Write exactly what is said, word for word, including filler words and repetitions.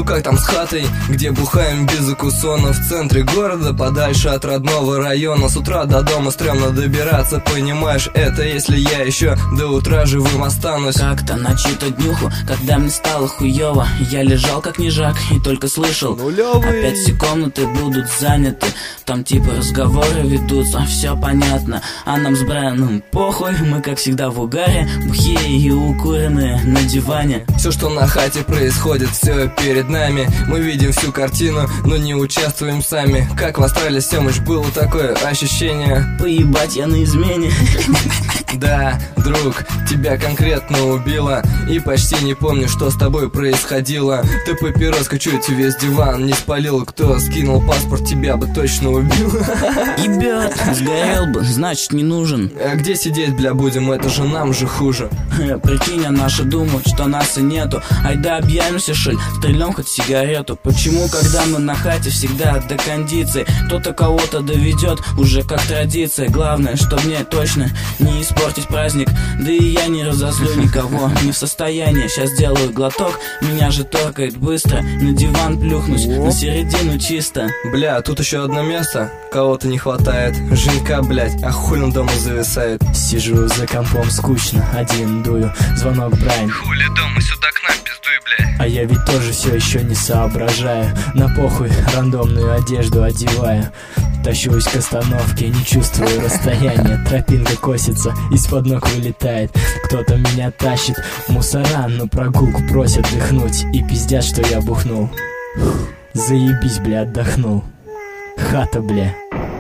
Ну как там с хатой, где бухаем без закусона? В центре города, подальше от родного района. С утра до дома стрёмно добираться, понимаешь, это если я еще до утра живым останусь. Как-то на чью-то днюху, когда мне стало хуёво, я лежал как нежак и только слышал: нулевый. Опять все комнаты будут заняты, там типа разговоры ведутся, все понятно. А нам с Брайаном похуй, мы как всегда в угаре, бухие и укуренные на диване. Все, что на хате происходит, все перед нами. Мы видим всю картину, но не участвуем сами. Как в Астрале, Семыч, было такое ощущение. Поебать я на измене. Да, друг, тебя конкретно убило. И почти не помню, что с тобой происходило. Ты папироска чуть весь диван не спалил. Кто скинул паспорт, тебя бы точно убил. Ебет, сгорел бы, значит не нужен. А где сидеть, бля, будем, это же нам же хуже. Прикинь, а наши думают, что нас и нету. Айда объявимся, шель, стрельнем хоть сигарету. Почему, когда мы на хате, всегда до кондиции? Кто-то кого-то доведет, уже как традиция. Главное, что мне точно не испортить праздник. Да и я не разозлю никого, не в состоянии. Сейчас сделаю глоток, меня же торкает быстро. На диван плюхнусь, на середину чисто. Бля, тут еще одно место, кого-то не хватает. Женька, блядь, а хуй он дома зависает. Сижу за компом скучно, один дую. Звонок Брайан. Хули дома, сюда к нам пиздуй, блядь. А я ведь тоже все еще не соображаю. На похуй рандомную одежду одеваю. Тащусь к остановке, не чувствую расстояния. Тропинка косится, из-под ног вылетает. Кто-то меня тащит, мусора на прогулку просят дыхнуть. И пиздят, что я бухнул. Заебись, бля, отдохнул. Хата, бля.